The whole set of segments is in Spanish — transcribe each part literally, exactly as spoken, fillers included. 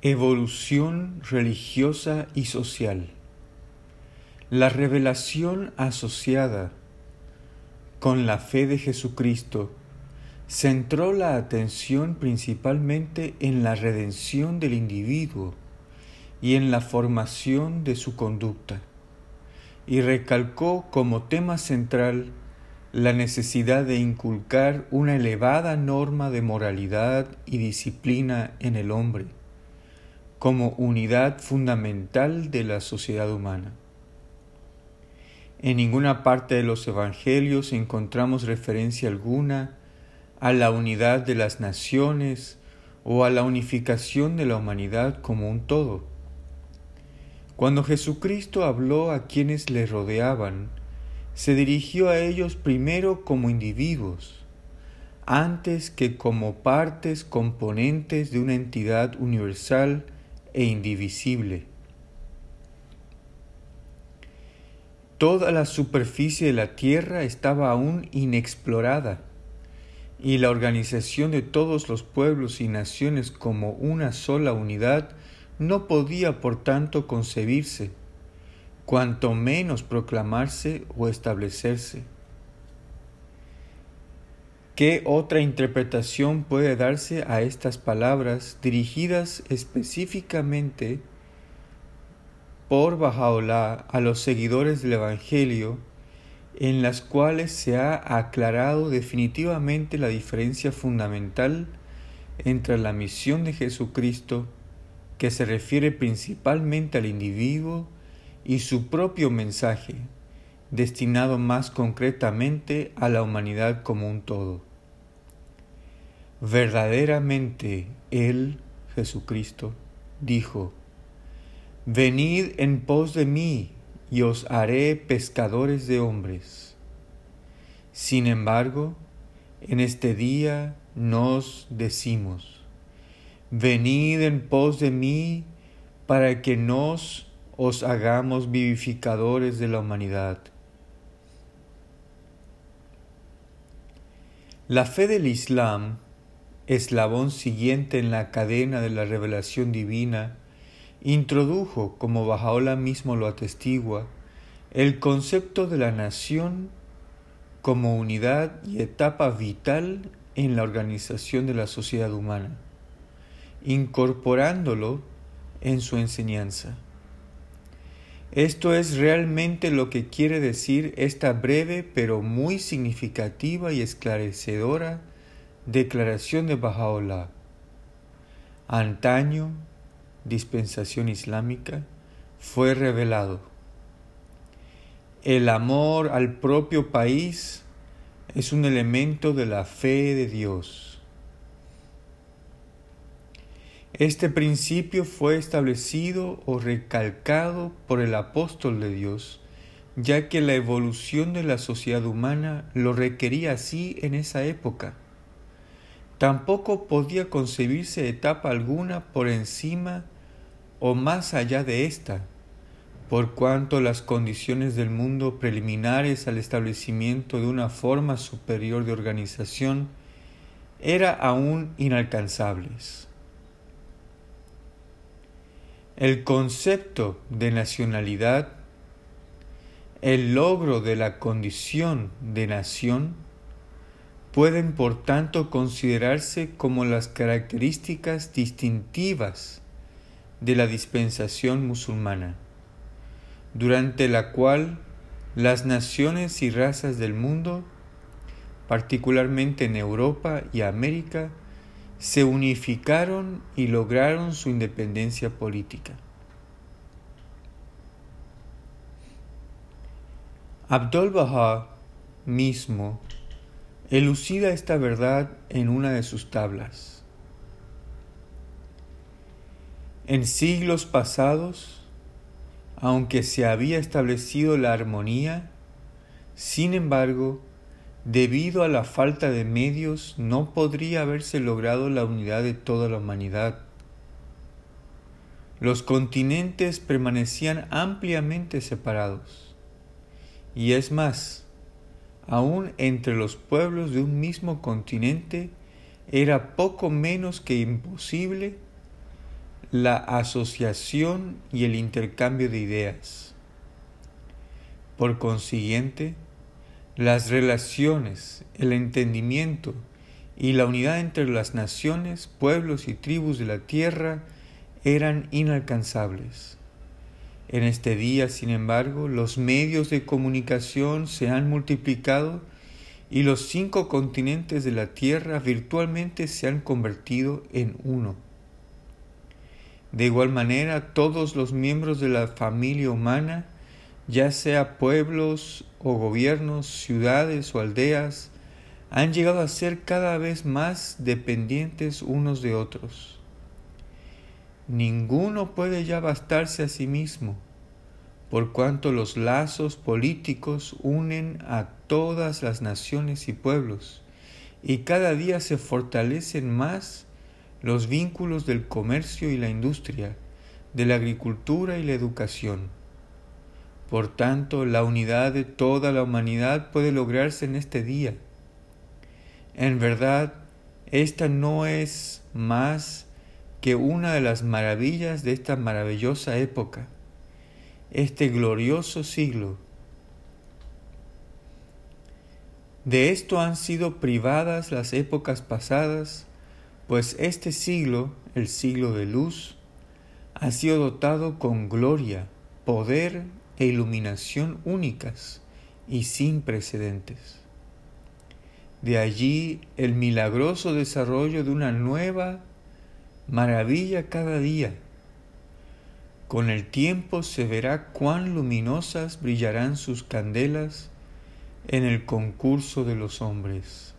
Evolución religiosa y social. La revelación asociada con la fe de Jesucristo centró la atención principalmente en la redención del individuo y en la formación de su conducta, y recalcó como tema central la necesidad de inculcar una elevada norma de moralidad y disciplina en el hombre, como unidad fundamental de la sociedad humana. En ninguna parte de los evangelios encontramos referencia alguna a la unidad de las naciones o a la unificación de la humanidad como un todo. Cuando Jesucristo habló a quienes le rodeaban, se dirigió a ellos primero como individuos, antes que como partes componentes de una entidad universal e indivisible. Toda la superficie de la tierra estaba aún inexplorada, y la organización de todos los pueblos y naciones como una sola unidad no podía por tanto concebirse, cuanto menos proclamarse o establecerse. ¿Qué otra interpretación puede darse a estas palabras dirigidas específicamente por Bahá'u'lláh a los seguidores del Evangelio, en las cuales se ha aclarado definitivamente la diferencia fundamental entre la misión de Jesucristo, que se refiere principalmente al individuo, y su propio mensaje, destinado más concretamente a la humanidad como un todo? Verdaderamente Él, Jesucristo, dijo: «Venid en pos de mí, y os haré pescadores de hombres». Sin embargo, en este día nos decimos: «Venid en pos de mí, para que nos os hagamos vivificadores de la humanidad». La fe del Islam, eslabón siguiente en la cadena de la revelación divina, introdujo, como Bahá'u'lláh mismo lo atestigua, el concepto de la nación como unidad y etapa vital en la organización de la sociedad humana, incorporándolo en su enseñanza. Esto es realmente lo que quiere decir esta breve pero muy significativa y esclarecedora declaración de Bahá'u'lláh. Antaño, dispensación islámica, fue revelado: el amor al propio país es un elemento de la fe de Dios. Este principio fue establecido o recalcado por el apóstol de Dios, ya que la evolución de la sociedad humana lo requería así en esa época. Tampoco podía concebirse etapa alguna por encima o más allá de esta, por cuanto las condiciones del mundo preliminares al establecimiento de una forma superior de organización eran aún inalcanzables. El concepto de nacionalidad, el logro de la condición de nación, pueden por tanto considerarse como las características distintivas de la dispensación musulmana, durante la cual las naciones y razas del mundo, particularmente en Europa y América, se unificaron y lograron su independencia política. Abdul-Bahá mismo elucida esta verdad en una de sus tablas. En siglos pasados, aunque se había establecido la armonía, sin embargo, debido a la falta de medios, no podría haberse logrado la unidad de toda la humanidad. Los continentes permanecían ampliamente separados, y es más, aún entre los pueblos de un mismo continente era poco menos que imposible la asociación y el intercambio de ideas. Por consiguiente, las relaciones, el entendimiento y la unidad entre las naciones, pueblos y tribus de la tierra eran inalcanzables. En este día, sin embargo, los medios de comunicación se han multiplicado y los cinco continentes de la tierra virtualmente se han convertido en uno. De igual manera, todos los miembros de la familia humana, ya sea pueblos o gobiernos, ciudades o aldeas, han llegado a ser cada vez más dependientes unos de otros. Ninguno puede ya bastarse a sí mismo, por cuanto los lazos políticos unen a todas las naciones y pueblos, y cada día se fortalecen más los vínculos del comercio y la industria, de la agricultura y la educación. Por tanto, la unidad de toda la humanidad puede lograrse en este día. En verdad, esta no es más que una de las maravillas de esta maravillosa época, este glorioso siglo. De esto han sido privadas las épocas pasadas, pues este siglo, el siglo de luz, ha sido dotado con gloria, poder e iluminación únicas y sin precedentes. De allí el milagroso desarrollo de una nueva maravilla cada día. Con el tiempo se verá cuán luminosas brillarán sus candelas en el concurso de los hombres.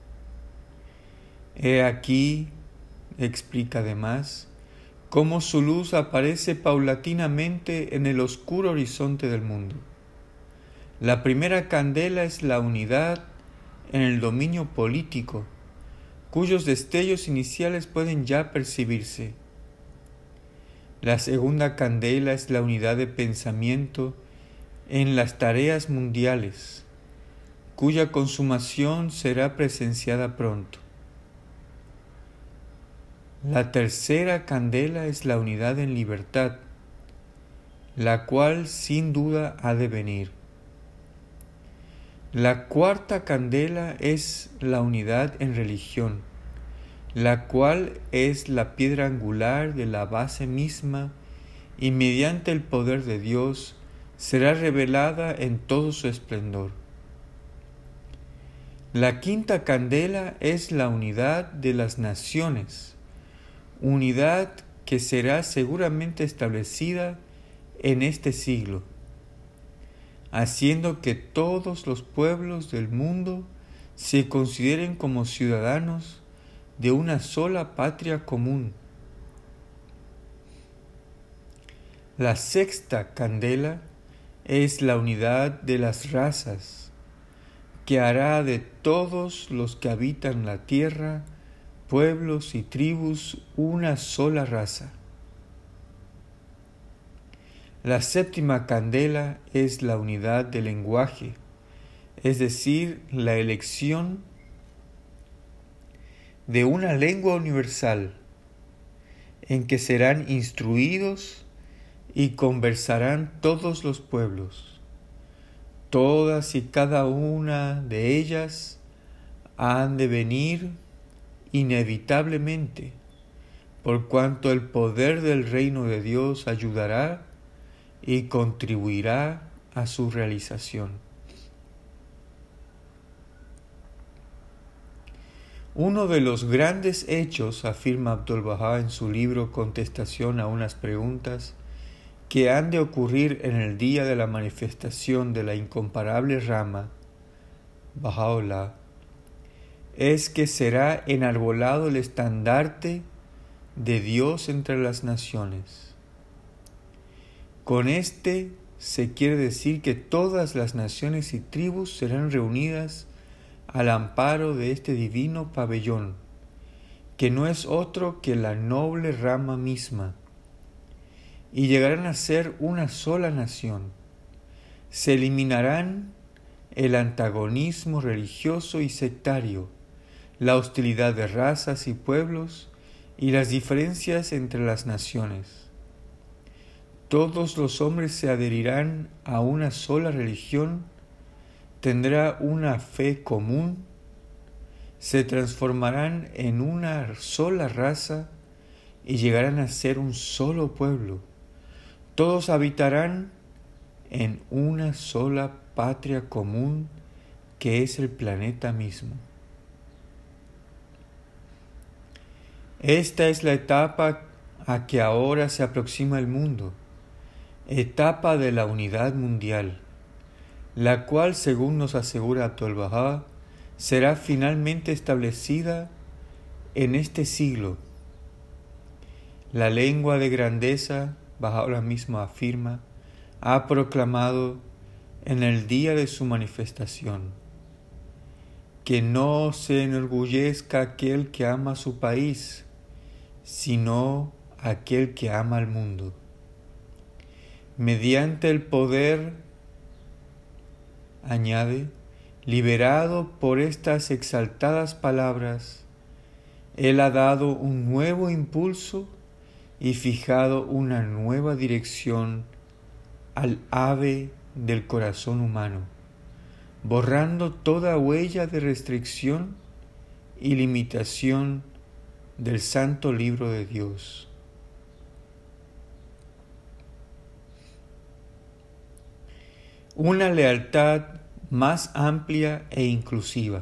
He aquí, explica además, cómo su luz aparece paulatinamente en el oscuro horizonte del mundo. La primera candela es la unidad en el dominio político, cuyos destellos iniciales pueden ya percibirse. La segunda candela es la unidad de pensamiento en las tareas mundiales, cuya consumación será presenciada pronto. La tercera candela es la unidad en libertad, la cual sin duda ha de venir. La cuarta candela es la unidad en religión, la cual es la piedra angular de la base misma y mediante el poder de Dios será revelada en todo su esplendor. La quinta candela es la unidad de las naciones, unidad que será seguramente establecida en este siglo, haciendo que todos los pueblos del mundo se consideren como ciudadanos de una sola patria común. La sexta candela es la unidad de las razas, que hará de todos los que habitan la tierra, pueblos y tribus, una sola raza. La séptima candela es la unidad del lenguaje, es decir, la elección de una lengua universal en que serán instruidos y conversarán todos los pueblos. Todas y cada una de ellas han de venir inevitablemente, por cuanto el poder del reino de Dios ayudará y contribuirá a su realización. Uno de los grandes hechos, afirma Abdul-Bahá en su libro Contestación a unas preguntas, que han de ocurrir en el día de la manifestación de la incomparable rama, Baha'u'lláh, es que será enarbolado el estandarte de Dios entre las naciones. Con este se quiere decir que todas las naciones y tribus serán reunidas al amparo de este divino pabellón, que no es otro que la noble rama misma, y llegarán a ser una sola nación. Se eliminarán el antagonismo religioso y sectario, la hostilidad de razas y pueblos, y las diferencias entre las naciones. Todos los hombres se adherirán a una sola religión, tendrá una fe común, se transformarán en una sola raza y llegarán a ser un solo pueblo. Todos habitarán en una sola patria común que es el planeta mismo. Esta es la etapa a que ahora se aproxima el mundo, etapa de la unidad mundial, la cual, según nos asegura Abdul-Bahá, será finalmente establecida en este siglo. La lengua de grandeza, Baha'u'lláh mismo afirma, ha proclamado en el día de su manifestación: que no se enorgullezca aquel que ama su país, sino aquel que ama al mundo. Mediante el poder, añade, liberado por estas exaltadas palabras, Él ha dado un nuevo impulso y fijado una nueva dirección al ave del corazón humano, borrando toda huella de restricción y limitación del Santo Libro de Dios. Una lealtad más amplia e inclusiva.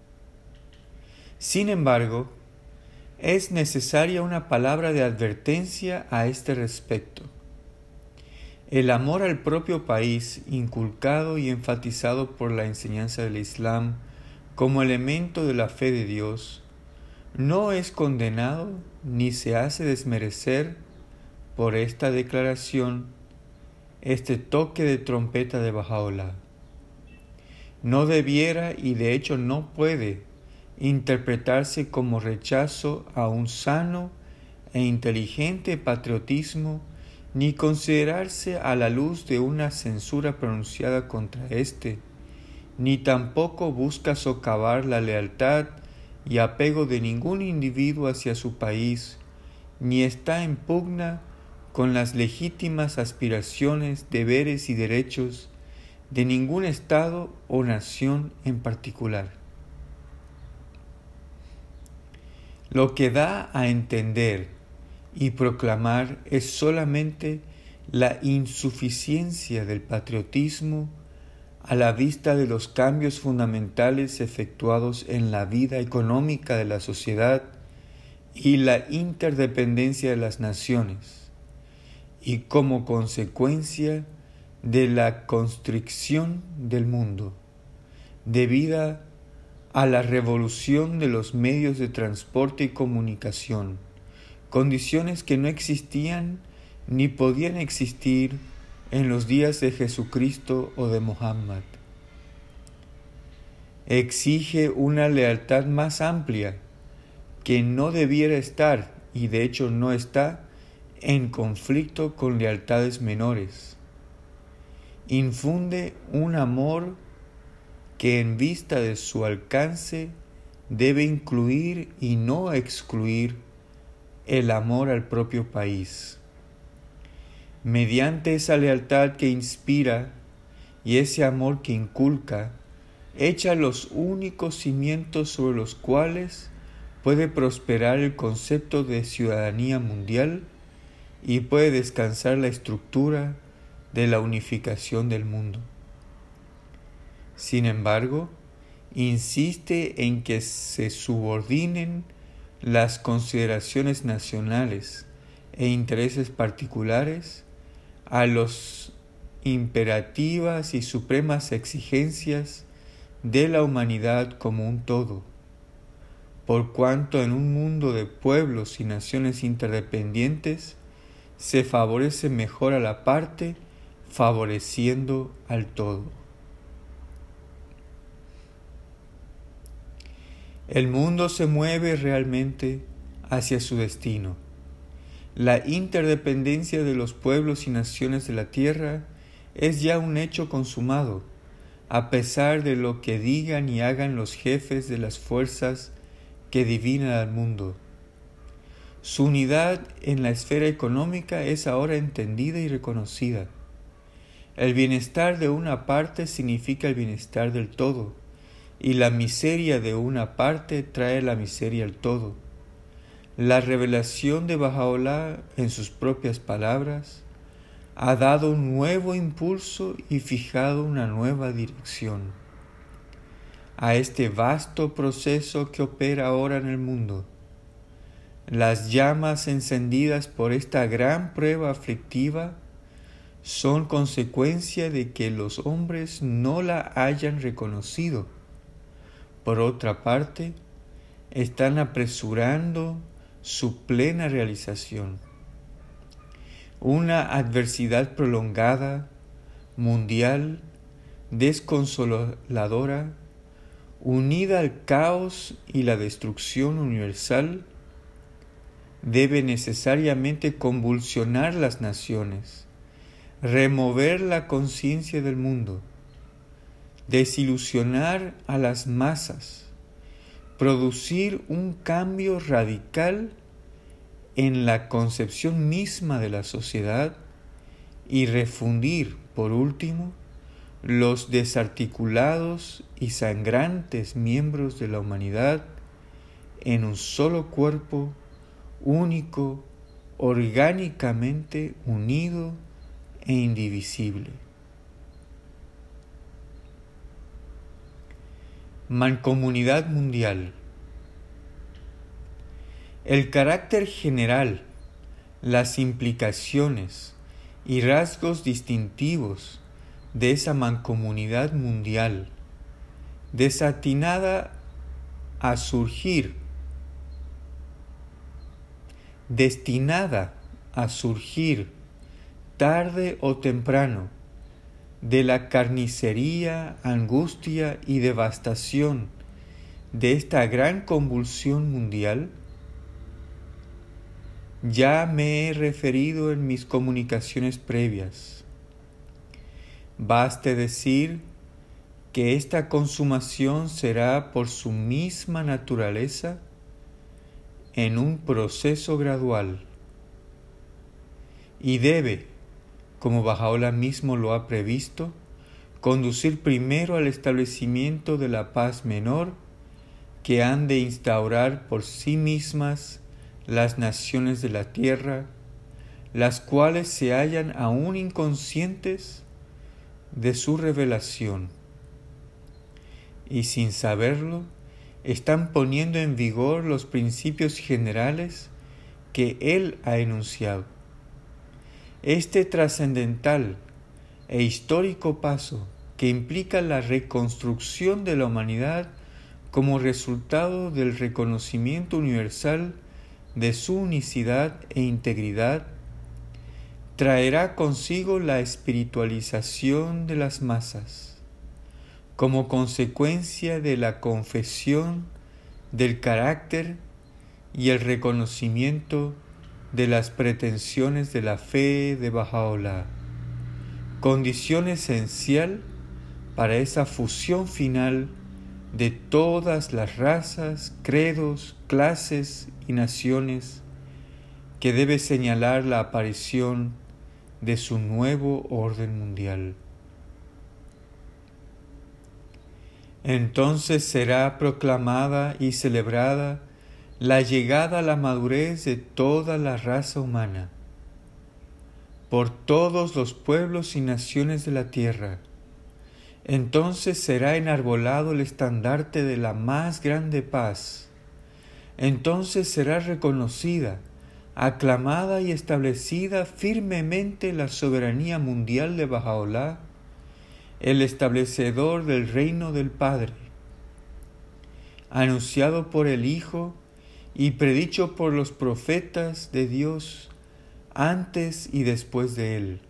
Sin embargo, es necesaria una palabra de advertencia a este respecto. El amor al propio país, inculcado y enfatizado por la enseñanza del Islam como elemento de la fe de Dios, no es condenado ni se hace desmerecer por esta declaración, este toque de trompeta de Baha'u'lláh. No debiera y de hecho no puede interpretarse como rechazo a un sano e inteligente patriotismo, ni considerarse a la luz de una censura pronunciada contra éste, ni tampoco busca socavar la lealtad y apego de ningún individuo hacia su país, ni está en pugna con las legítimas aspiraciones, deberes y derechos de ningún Estado o nación en particular. Lo que da a entender y proclamar es solamente la insuficiencia del patriotismo a la vista de los cambios fundamentales efectuados en la vida económica de la sociedad y la interdependencia de las naciones, y como consecuencia de la constricción del mundo, debida a la revolución de los medios de transporte y comunicación, condiciones que no existían ni podían existir en los días de Jesucristo o de Muhammad. Exige una lealtad más amplia que no debiera estar, y de hecho no está, en conflicto con lealtades menores. Infunde un amor que en vista de su alcance debe incluir y no excluir el amor al propio país. Mediante esa lealtad que inspira y ese amor que inculca, echa los únicos cimientos sobre los cuales puede prosperar el concepto de ciudadanía mundial y puede descansar la estructura de la unificación del mundo. Sin embargo, insiste en que se subordinen las consideraciones nacionales e intereses particulares a las imperativas y supremas exigencias de la humanidad como un todo, por cuanto en un mundo de pueblos y naciones interdependientes se favorece mejor a la parte, favoreciendo al todo. El mundo se mueve realmente hacia su destino. La interdependencia de los pueblos y naciones de la tierra es ya un hecho consumado, a pesar de lo que digan y hagan los jefes de las fuerzas que divinan al mundo. Su unidad en la esfera económica es ahora entendida y reconocida. El bienestar de una parte significa el bienestar del todo, y la miseria de una parte trae la miseria al todo. La revelación de Bahá'u'lláh, en sus propias palabras, ha dado un nuevo impulso y fijado una nueva dirección a este vasto proceso que opera ahora en el mundo. Las llamas encendidas por esta gran prueba aflictiva son consecuencia de que los hombres no la hayan reconocido. Por otra parte, están apresurando su plena realización. Una adversidad prolongada, mundial, desconsoladora, unida al caos y la destrucción universal, debe necesariamente convulsionar las naciones, remover la conciencia del mundo, desilusionar a las masas, producir un cambio radical en la concepción misma de la sociedad y refundir, por último, los desarticulados y sangrantes miembros de la humanidad en un solo cuerpo único, orgánicamente unido e indivisible. Mancomunidad mundial. El carácter general, las implicaciones y rasgos distintivos de esa mancomunidad mundial, desatinada a surgir, destinada a surgir tarde o temprano de la carnicería, angustia y devastación de esta gran convulsión mundial, ya me he referido en mis comunicaciones previas. Baste decir que esta consumación será por su misma naturaleza en un proceso gradual y debe, como Bahá'u'lláh mismo lo ha previsto, conducir primero al establecimiento de la paz menor que han de instaurar por sí mismas las naciones de la tierra, las cuales se hallan aún inconscientes de su revelación y sin saberlo están poniendo en vigor los principios generales que Él ha enunciado. Este trascendental e histórico paso que implica la reconstrucción de la humanidad como resultado del reconocimiento universal de su unicidad e integridad, traerá consigo la espiritualización de las masas, como consecuencia de la confesión del carácter y el reconocimiento de las pretensiones de la fe de Bahá'u'lláh, condición esencial para esa fusión final de todas las razas, credos, clases y naciones que debe señalar la aparición de su nuevo orden mundial. Entonces será proclamada y celebrada la llegada a la madurez de toda la raza humana, por todos los pueblos y naciones de la tierra. Entonces será enarbolado el estandarte de la más grande paz. Entonces será reconocida, aclamada y establecida firmemente la soberanía mundial de Bahá'u'lláh, el establecedor del reino del Padre, anunciado por el Hijo y predicho por los profetas de Dios antes y después de él.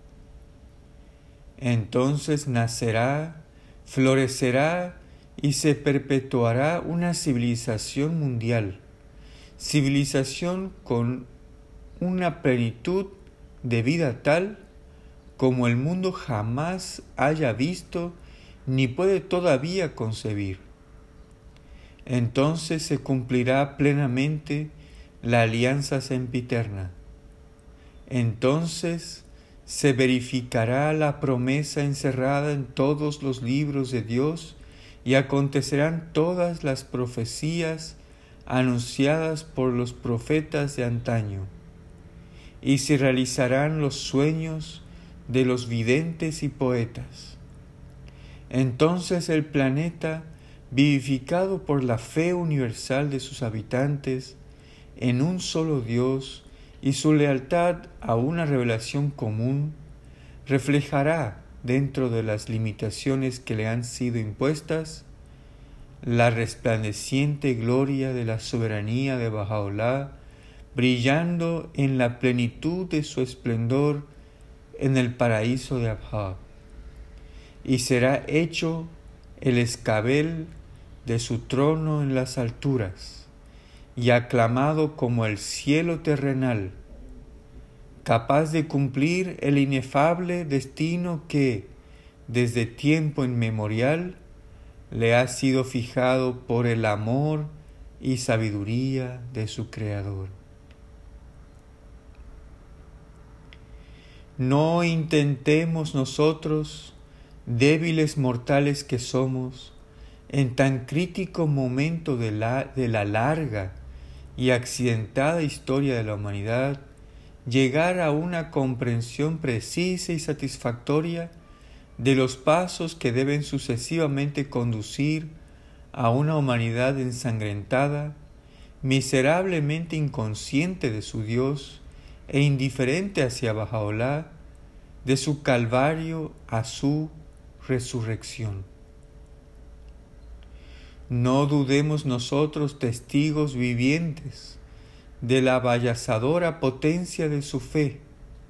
Entonces nacerá, florecerá y se perpetuará una civilización mundial, civilización con una plenitud de vida tal como el mundo jamás haya visto ni puede todavía concebir. Entonces se cumplirá plenamente la alianza sempiterna. Entonces se verificará la promesa encerrada en todos los libros de Dios y acontecerán todas las profecías anunciadas por los profetas de antaño, y se realizarán los sueños de los videntes y poetas. Entonces el planeta, vivificado por la fe universal de sus habitantes en un solo Dios y su lealtad a una revelación común, reflejará, dentro de las limitaciones que le han sido impuestas, la resplandeciente gloria de la soberanía de Bahá'u'lláh, brillando en la plenitud de su esplendor en el paraíso de Abha, y será hecho el escabel de su trono en las alturas, y aclamado como el cielo terrenal, capaz de cumplir el inefable destino que, desde tiempo inmemorial, le ha sido fijado por el amor y sabiduría de su Creador. No intentemos nosotros, débiles mortales que somos, en tan crítico momento de la, de la larga y accidentada historia de la humanidad, llegar a una comprensión precisa y satisfactoria de los pasos que deben sucesivamente conducir a una humanidad ensangrentada, miserablemente inconsciente de su Dios e indiferente hacia Bahá'u'lláh, de su calvario a su resurrección. No dudemos nosotros, testigos vivientes de la avallazadora potencia de su fe.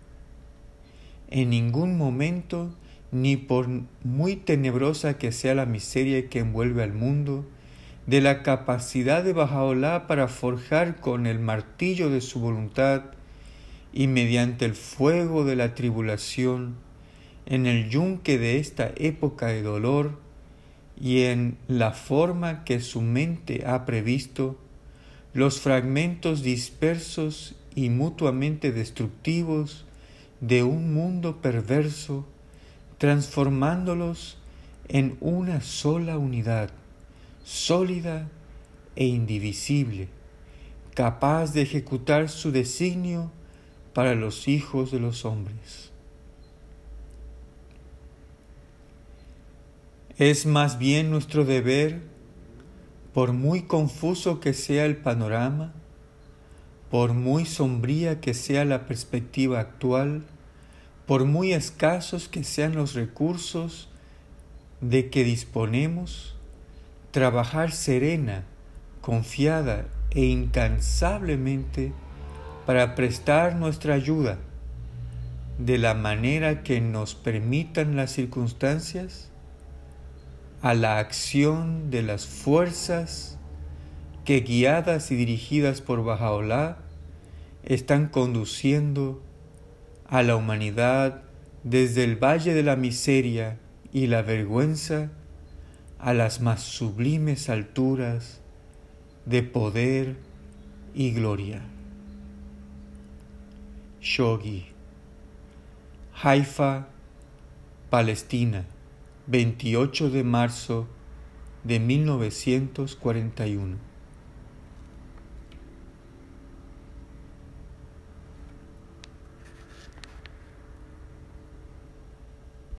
En ningún momento, ni por muy tenebrosa que sea la miseria que envuelve al mundo, de la capacidad de Bahá'u'lláh para forjar con el martillo de su voluntad y mediante el fuego de la tribulación, en el yunque de esta época de dolor y en la forma que su mente ha previsto, los fragmentos dispersos y mutuamente destructivos de un mundo perverso, transformándolos en una sola unidad, sólida e indivisible, capaz de ejecutar su designio para los hijos de los hombres. Es más bien nuestro deber, por muy confuso que sea el panorama, por muy sombría que sea la perspectiva actual, por muy escasos que sean los recursos de que disponemos, trabajar serena, confiada e incansablemente para prestar nuestra ayuda de la manera que nos permitan las circunstancias a la acción de las fuerzas que, guiadas y dirigidas por Bahá'u'lláh, están conduciendo a la humanidad desde el valle de la miseria y la vergüenza a las más sublimes alturas de poder y gloria. Shoghi, Haifa, Palestina, veintiocho de marzo de mil novecientos cuarenta y uno.